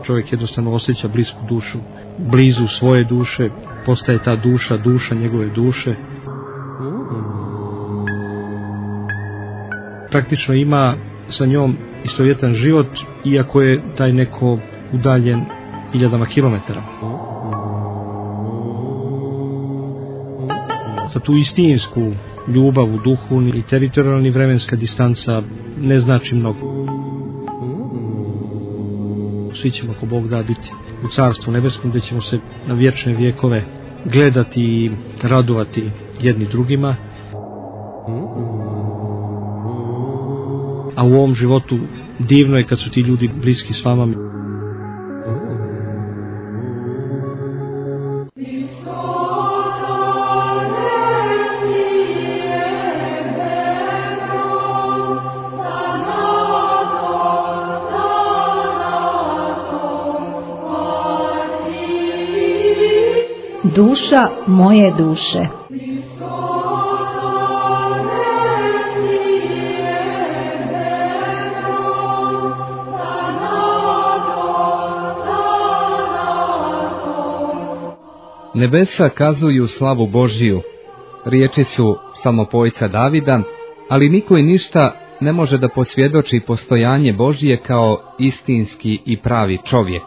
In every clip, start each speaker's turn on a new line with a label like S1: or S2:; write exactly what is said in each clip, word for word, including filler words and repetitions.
S1: čovjek jednostavno osjeća blisku dušu, blizu svoje duše, postaje ta duša, duša njegove duše. Praktično ima sa njom istovjetan život, iako je taj neko udaljen hiljadama kilometara. Za tu istinsku ljubav u duhu i teritorijalni vremenska distanca ne znači mnogo. Svi ćemo, ako Bog da, biti u Carstvu nebeskom, gdje ćemo se na vječne vjekove gledati i radovati jedni drugima. A u ovom životu divno je kad su ti ljudi bliski s vama.
S2: Duša moje duše.
S3: Nebesa kazuju slavu Božiju, riječi su psalmopojca Davida, ali niko i ništa ne može da posvjedoči postojanje Božije kao istinski i pravi čovjek.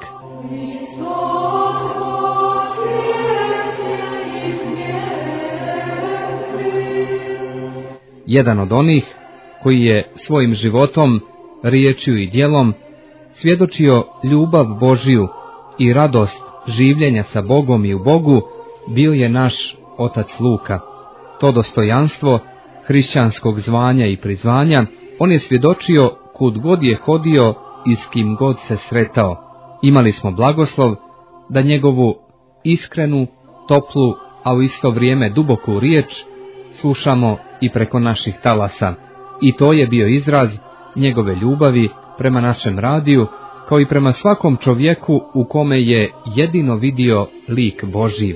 S3: Jedan od onih koji je svojim životom, riječju i djelom svjedočio ljubav Božiju i radost življenja sa Bogom i u Bogu, bio je naš otac Luka. To dostojanstvo hrišćanskog zvanja i prizvanja on je svjedočio kud god je hodio i s kim god se sretao. Imali smo blagoslov da njegovu iskrenu, toplu, a u isto vrijeme duboku riječ slušamo i preko naših talasa. I to je bio izraz njegove ljubavi prema našem radiju, kao i prema svakom čovjeku u kome je jedino vidio lik Božji.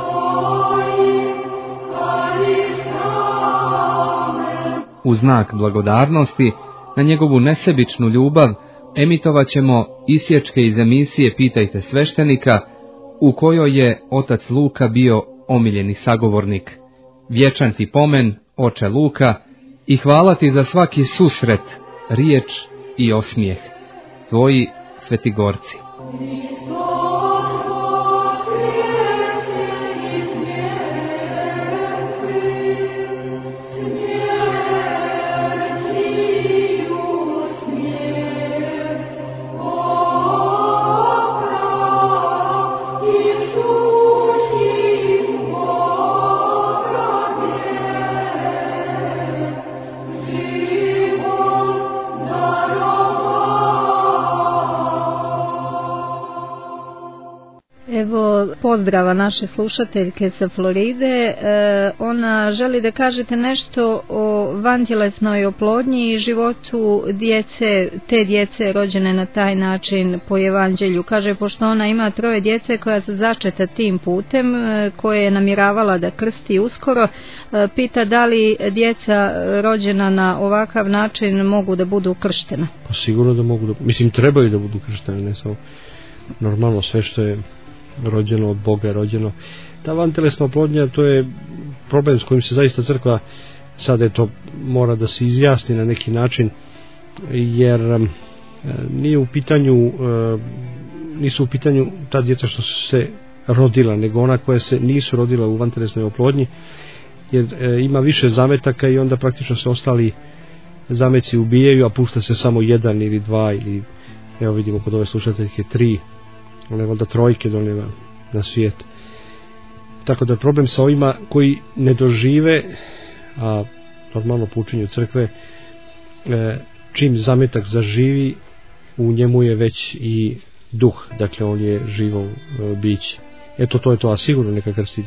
S3: U znak blagodarnosti na njegovu nesebičnu ljubav emitovat ćemo isječke iz emisije Pitajte sveštenika, u kojoj je otac Luka bio omiljeni sagovornik. Vječan ti pomen, oče Luka, i hvala ti za svaki susret, riječ i osmijeh. Tvoji Svetigorci.
S2: Evo pozdrava naše slušateljke sa Floride. E, ona želi da kažete nešto o vantjelesnoj oplodnji i životu djece, te djece rođene na taj način po evanđelju. Kaže, pošto ona ima troje djece koja su začeta tim putem, e, koje je namjeravala da krsti uskoro, e, pita da li djeca rođena na ovakav način mogu da budu krštena.
S1: Pa sigurno da mogu da, mislim trebaju da budu krštene, ne samo normalno sve što je rođeno od Boga je rođeno. Ta vantelesna oplodnja, to je problem s kojim se zaista crkva sada je to mora da se izjasni na neki način, jer e, nije u pitanju e, nisu u pitanju ta djeca što su se rodila, nego ona koja se nisu rodila u vantelesnoj oplodnji, jer e, ima više zametaka i onda praktično se ostali zameci ubijaju, a pušta se samo jedan ili dva, ili evo vidimo kod ove slušateljke tri, one onda trojke donijela na svijet. Tako da je problem sa ovima koji ne dožive, a normalno po učenju crkve, e, čim zametak zaživi, u njemu je već i duh, dakle on je živo e, biće. Eto, to je to, a sigurno neka krsti djecu.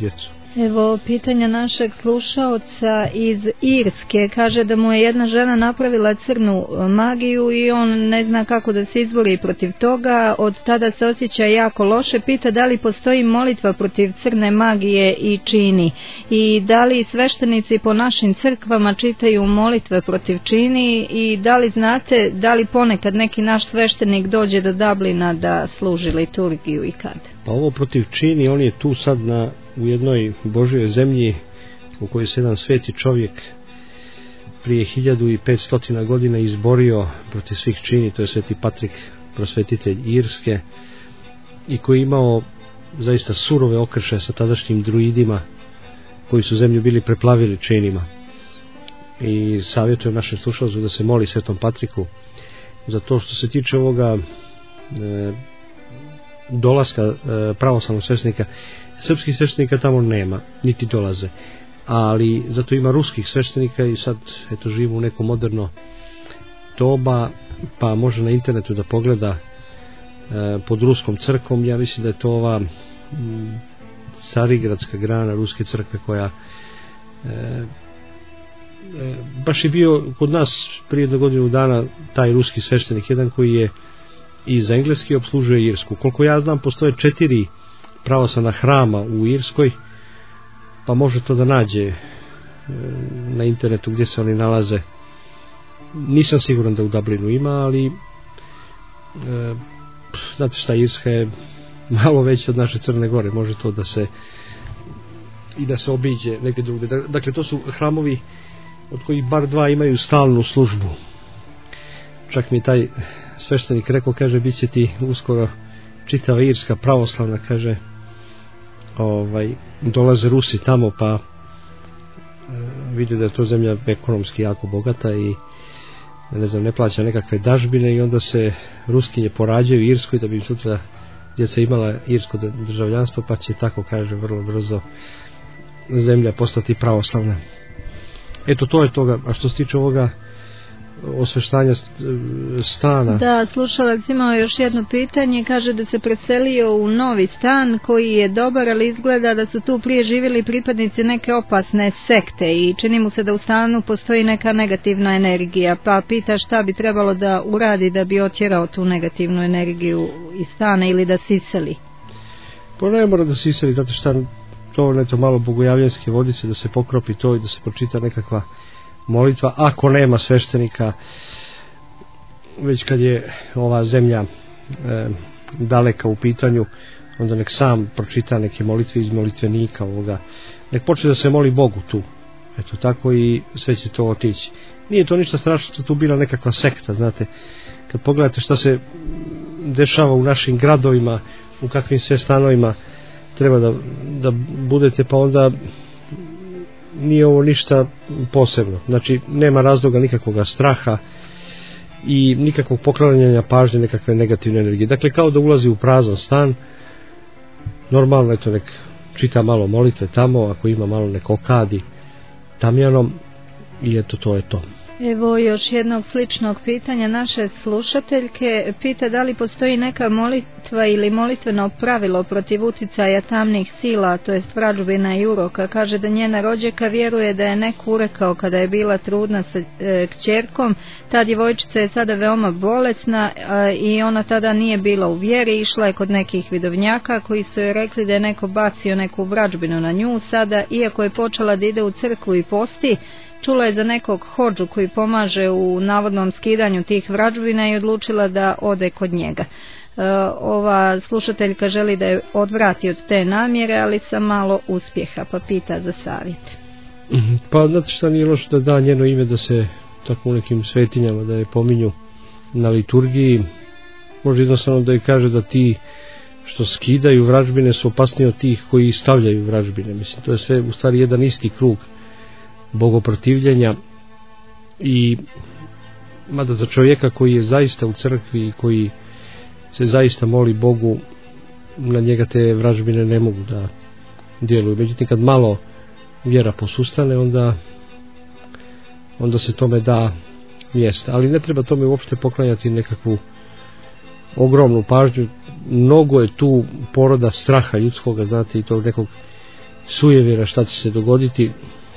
S2: Evo pitanja našeg slušaoca iz Irske. Kaže da mu je jedna žena napravila crnu magiju i on ne zna kako da se izbori protiv toga. Od tada se osjeća jako loše. Pita da li postoji molitva protiv crne magije i čini. I da li sveštenici po našim crkvama čitaju molitve protiv čini. I da li znate da li ponekad neki naš sveštenik dođe do Dublina da služi liturgiju i kad?
S1: Pa ovo protiv čini, on je tu sad na u jednoj Božjoj zemlji u kojoj se jedan sveti čovjek prije hiljadu i petstotina godina izborio protiv svih čini, to je sveti Patrik, prosvetitelj Irske, i koji je imao zaista surove okršaje sa tadašnjim druidima koji su zemlju bili preplavili činima. I savjetujem našem slušalcu da se moli svetom Patriku za to. Što se tiče ovoga e, dolaska e, pravoslavnog sveštenika, srpskih sveštenika tamo nema, niti dolaze, ali zato ima ruskih sveštenika i sad eto živimo u neko moderno doba, pa može na internetu da pogleda e, pod ruskom crkvom. Ja mislim da je to ova m, carigradska grana ruske crkve koja e, e, baš je bio kod nas prije jednu godinu dana taj ruski sveštenik, jedan koji je iz engleski opslužuje Irsku. Koliko ja znam, postoje četiri pravoslavna hrama u Irskoj, pa može to da nađe na internetu gdje se oni nalaze. Nisam siguran da u Dublinu ima, ali e, znate šta, Irska je malo veća od naše Crne Gore, može to da se i da se obiđe neke druge. Dakle, to su hramovi od kojih bar dva imaju stalnu službu. Čak mi taj sveštenik rekao, kaže, bit će ti uskoro čitava Irska pravoslavna, kaže, ovaj, dolaze Rusi tamo, pa e, vide da je to zemlja ekonomski jako bogata i ne znam, ne plaća nekakve dažbine, i onda se Ruskinje porađaju u Irskoj da bi sutra djeca imala irsko državljanstvo, pa će tako, kaže, vrlo brzo zemlja postati pravoslavna. Eto, to je toga. A što se tiče ovoga osveštanja stana.
S2: Da, slušalac imao još jedno pitanje, kaže da se preselio u novi stan koji je dobar, ali izgleda da su tu prije živjeli pripadnici neke opasne sekte i čini mu se da u stanu postoji neka negativna energija, pa pita šta bi trebalo da uradi da bi otjerao tu negativnu energiju iz stana ili da siseli.
S1: Pa ne mora da siseli, zato šta to neto malo bogojavljanske vodice, da se pokropi to i da se pročita nekakva molitva, ako nema sveštenika, već kad je ova zemlja e, daleka u pitanju, onda nek sam pročita neke molitve iz molitvenika ovoga, nek počne da se moli Bogu tu, eto tako, i sve će to otići. Nije to ništa strašno što tu bila nekakva sekta, znate, kad pogledate šta se dešava u našim gradovima, u kakvim sve stanovima treba da, da budete, pa onda nije ovo ništa posebno. Znači, nema razloga nikakvog straha i nikakvog poklanjanja pažnje nekakve negativne energije. Dakle, kao da ulazi u prazan stan, normalno, eto, nek čita malo molitve tamo, ako ima malo nek okadi tamjanom, i eto, to je to.
S2: Evo još jednog sličnog pitanja naše slušateljke. Pita da li postoji neka molitva ili molitveno pravilo protiv uticaja tamnih sila, to jest vražbina i uroka. Kaže da njena rođaka vjeruje da je neko urekao kada je bila trudna sa e, kćerkom. Ta djevojčica je sada veoma bolesna e, i ona tada nije bila u vjeri. Išla je kod nekih vidovnjaka koji su joj rekli da je neko bacio neku vražbinu na nju. Sada, iako je počela da ide u crkvu i posti, čula je za nekog hodžu koji pomaže u navodnom skidanju tih vražbina i odlučila da ode kod njega. E, ova slušateljka želi da je odvrati od te namjere, ali sa malo uspjeha, pa pita za savjet.
S1: Pa znate šta, nije loše da da njeno ime, da se tako u nekim svetinjama da je pominju na liturgiji. Može jednostavno da je kaže da ti što skidaju vražbine su opasniji od tih koji stavljaju vražbine. Mislim, to je sve u stvari jedan isti krug bogoprotivljenja. I mada za čovjeka koji je zaista u crkvi i koji se zaista moli Bogu, na njega te vražbine ne mogu da djeluju. Međutim, kad malo vjera posustane, onda onda se tome da mjesta, ali ne treba tome uopšte poklanjati nekakvu ogromnu pažnju. Mnogo je tu poroda straha ljudskoga, znate, i tog nekog sujevjera šta će se dogoditi.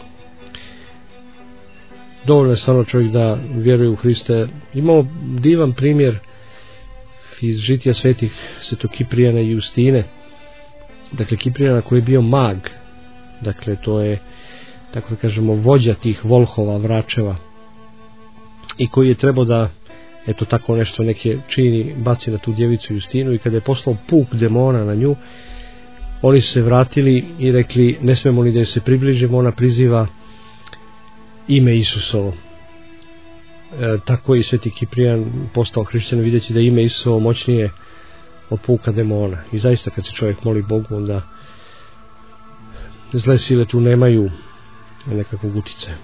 S1: Dovoljno je stvarno čovjek da vjeruje u Hrista. Imamo divan primjer iz žitija svetih svetog Kiprijana i Justine. Dakle, Kiprijana koji je bio mag, dakle to je, tako da kažemo, vođa tih volhova, vračeva, i koji je trebao da eto tako nešto neke čini baci na tu djevicu Justinu, i kada je poslao puk demona na nju, oni su se vratili i rekli ne smemo ni da joj se približimo, ona priziva ime Isusovo. E, tako je i sveti Kiprijan postao hrišćan, videći da ime Isusovo moćnije od puka demona. I zaista kad se čovjek moli Bogu, onda zle sile tu nemaju nekakvog uticaja.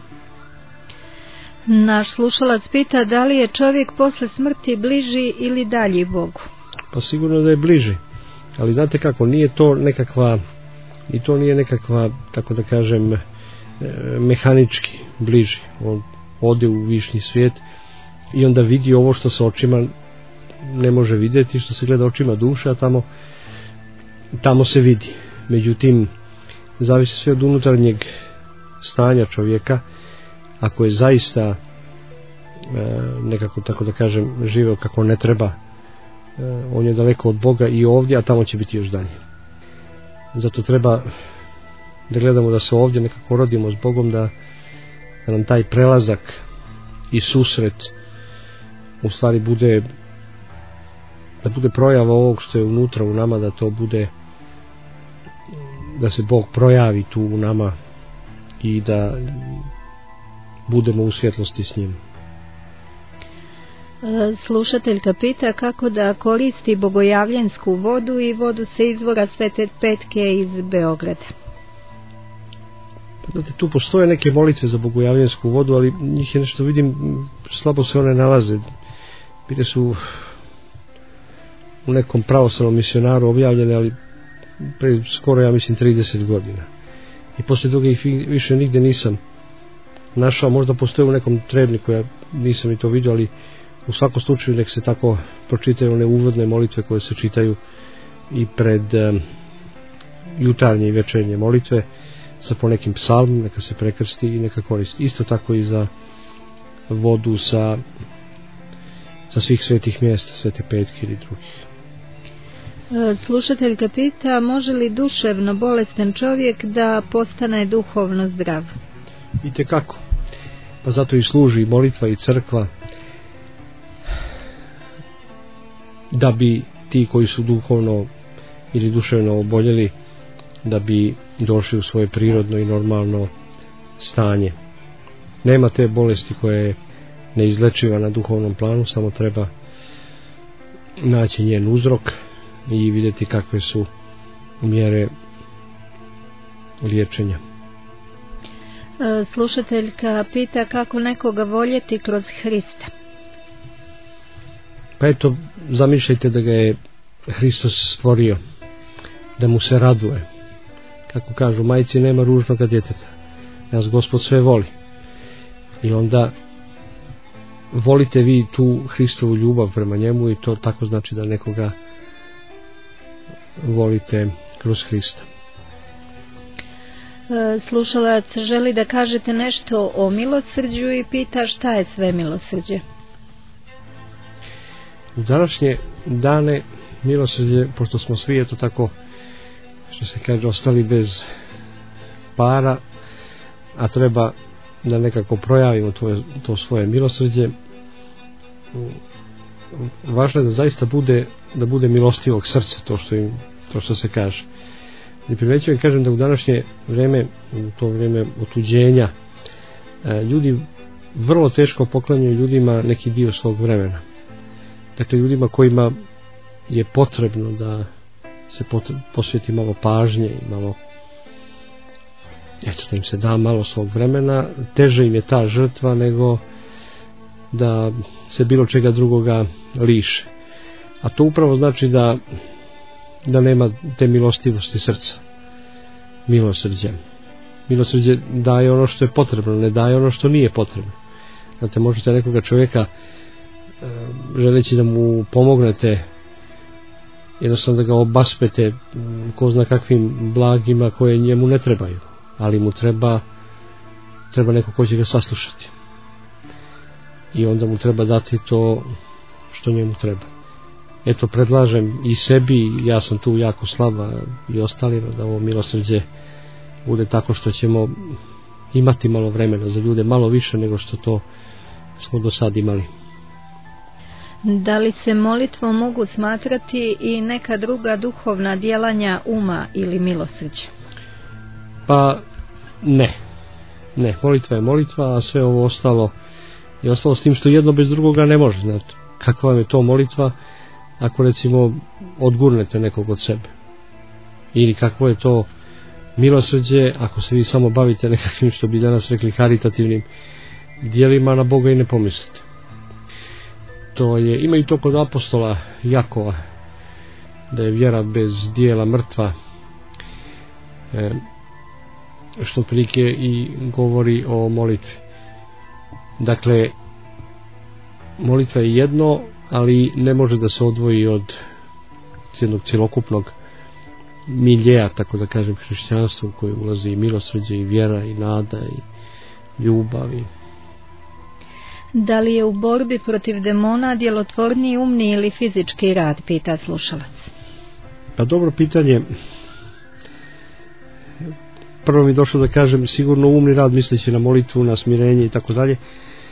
S2: Naš slušalac pita da li je čovjek posle smrti bliži ili dalji Bogu.
S1: Pa sigurno da je bliži, ali znate kako, nije to nekakva, i to nije nekakva, tako da kažem, mehanički bliži. On ode u višnji svijet i onda vidi ovo što se očima ne može vidjeti, što se gleda očima duše, a tamo tamo se vidi. Međutim, zavisi sve od unutarnjeg stanja čovjeka. Ako je zaista e, nekako, tako da kažem, živeo kako ne treba, e, on je daleko od Boga i ovdje, a tamo će biti još dalje. Zato treba da gledamo da se ovdje nekako rodimo s Bogom, da, da nam taj prelazak i susret u stvari bude, da bude projava ovog što je unutra u nama, da to bude, da se Bog projavi tu u nama i da budemo u svjetlosti s njim.
S2: Slušateljka pita kako da koristi bogojavljensku vodu i vodu sa izvora Svete Petke iz Beograda.
S1: Znate, tu postoje neke molitve za bogojavljensku vodu, ali njih je nešto, vidim, slabo se one nalaze. Bile su u nekom pravoslavnom misionaru objavljene, ali pre skoro, ja mislim, trideset godina. I poslije toga ih više nigde nisam našao. Možda postoje u nekom trebniku, ja nisam i to vidio, ali u svakom slučaju nek se tako pročitaju one uvodne molitve koje se čitaju i pred um, jutarnje i večernje molitve sa po nekim psalmom, neka se prekrsti i neka koristi. Isto tako i za vodu sa, sa svih svetih mjesta, Svete Petke ili drugih.
S2: Slušateljka pita, može li duševno bolestan čovjek da postane duhovno zdrav?
S1: I tekako. Pa zato i služi molitva i crkva, da bi ti koji su duhovno ili duševno oboljeli, da bi došli u svoje prirodno i normalno stanje. Nema te bolesti koja je neizlečiva na duhovnom planu, samo treba naći njen uzrok i vidjeti kakve su mjere liječenja.
S2: Slušateljka pita kako nekoga voljeti kroz Hrista.
S1: Pa eto, zamišljajte da ga je Hristos stvorio, da mu se raduje. Kako kažu, majci nema ružnoga djeteta, nas Gospod sve voli. I onda volite vi tu Hristovu ljubav prema njemu, i to tako znači da nekoga volite kroz Hrista.
S2: Slušalac želi da kažete nešto o milosrđu i pita šta je sve milosrđe.
S1: U današnje dane milosrđe, pošto smo svi eto tako, što se kaže, ostali bez para, a treba da nekako projavimo to, to svoje milosrđe, važno je da zaista bude, da bude milostivog srca, to što, im, to što se kaže. I primećujem i kažem da u današnje vrijeme, u to vrijeme otuđenja, ljudi vrlo teško poklanjaju ljudima neki dio svog vremena. Dakle, ljudima kojima je potrebno da se posveti malo pažnje i malo, eto, da im se da malo svog vremena, teže im je ta žrtva nego da se bilo čega drugoga liše. A to upravo znači da da nema te milostivosti srca, milosrđa. Milosrđe daje ono što je potrebno, ne daje ono što nije potrebno. Znate, možete nekoga čovjeka, želeći da mu pomognete jednostavno da ga obaspete ko zna kakvim blagima koje njemu ne trebaju, ali mu treba treba neko ko će ga saslušati i onda mu treba dati to što njemu treba. Eto, predlažem i sebi, ja sam tu jako slaba, i ostalima, da ovo milosrđe bude tako što ćemo imati malo vremena za ljude, malo više nego što to smo do sad imali.
S2: Da li se molitvom mogu smatrati i neka druga duhovna djelanja uma ili milosrđe?
S1: Pa ne. Ne, molitva je molitva, a sve ovo ostalo je ostalo, s tim što jedno bez drugoga ne može. Znate, kakva vam je to molitva ako recimo odgurnete nekog od sebe? Ili kakvo je to milosrđe ako se vi samo bavite nekakvim, što bi danas rekli, karitativnim djelima, na Boga i ne pomislite. To je, ima i to kod apostola Jakova, da je vjera bez dijela mrtva, e, što prilike i govori o molitvi. Dakle, molitva je jedno, ali ne može da se odvoji od jednog cjelokupnog miljeja, tako da kažem, hrišćanstva, u koje ulazi i milosrđe, i vjera, i nada, i ljubav. I...
S2: Da li je u borbi protiv demona djelotvorniji umni ili fizički rad, pita slušalac.
S1: Pa dobro pitanje. Prvo mi došlo da kažem sigurno umni rad, misleći na molitvu, na smirenje i tako dalje.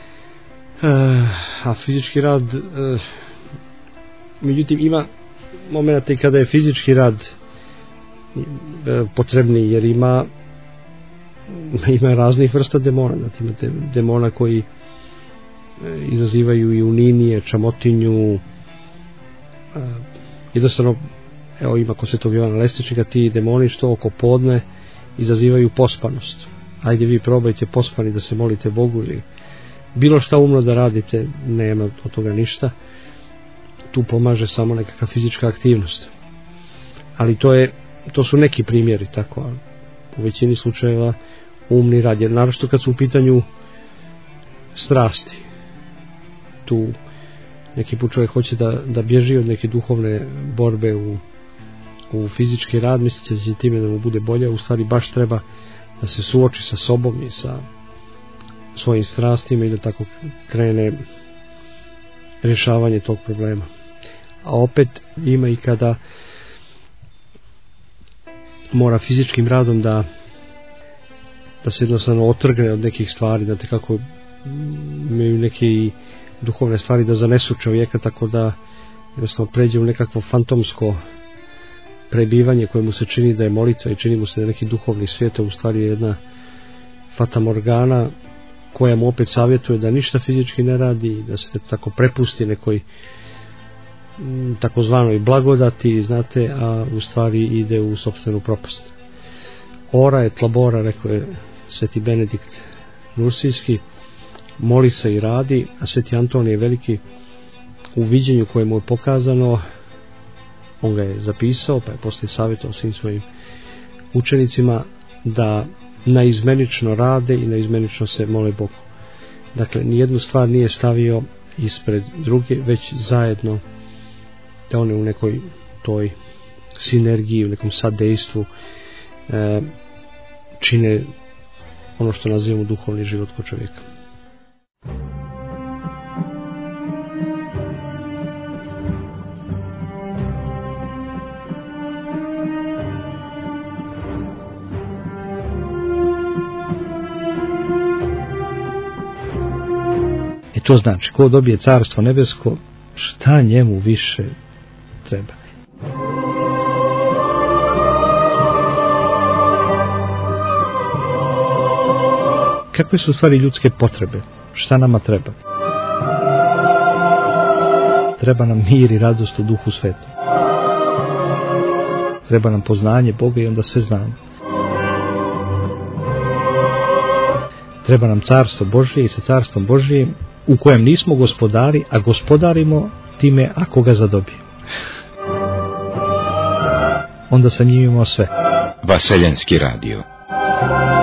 S1: A fizički rad, međutim, ima momenta i kada je fizički rad potrebni, jer ima ima raznih vrsta demona. Znači, imate demona koji izazivaju i uninije, čamotinju, jednostavno, evo, ima kod Svetog Jovana Lesničnika, ti demoni što oko podne izazivaju pospanost. Ajde vi probajte pospani da se molite Bogu ili bilo šta umno da radite, nema od toga ništa. Tu pomaže samo nekakva fizička aktivnost. Ali to je, to su neki primjeri, tako, ali u većini slučajeva umni rad, jer naročito kad su u pitanju strasti. Tu neki put čovjek hoće da, da bježi od neke duhovne borbe u, u fizički rad, mislite da će time da mu bude bolje, u stvari baš treba da se suoči sa sobom i sa svojim strastima i da tako krene rješavanje tog problema. A opet ima i kada mora fizičkim radom da da se jednostavno otrgne od nekih stvari, znate kako imaju neke duhovne stvari da zanesu čovjeka, tako da jednostavno pređe u nekakvo fantomsko prebivanje koje mu se čini da je molitva i čini mu se da je neki duhovni svijet, a u stvari je jedna fatamorgana koja mu opet savjetuje da ništa fizički ne radi, da se tako prepusti nekoj takozvanoj blagodati, znate, a u stvari ide u sopstvenu propast. Ora et labora, rekao je Sveti Benedikt Nursijski, moli se i radi, a Sveti Antonije Veliki u viđenju koje mu je pokazano, on ga je zapisao, pa je poslije savjetovao svim svojim učenicima da naizmenično rade i naizmenično se mole Bogu. Dakle, nijednu stvar nije stavio ispred druge, već zajedno, da one u nekoj toj sinergiji, u nekom sadejstvu e, čine ono što nazivamo duhovni život kod čovjeka. I to znači, ko dobije carstvo nebesko, šta njemu više treba? Kakve su u stvari ljudske potrebe? Šta nama treba? Treba nam mir i radost u Duhu Svetom. Treba nam poznanje Boga i onda sve znamo. Treba nam carstvo Božje i sa carstvom Božjim u kojem nismo gospodari, a gospodarimo time ako ga zadobijemo. Onda sa njim imamo sve.
S4: Vaseljenski radio.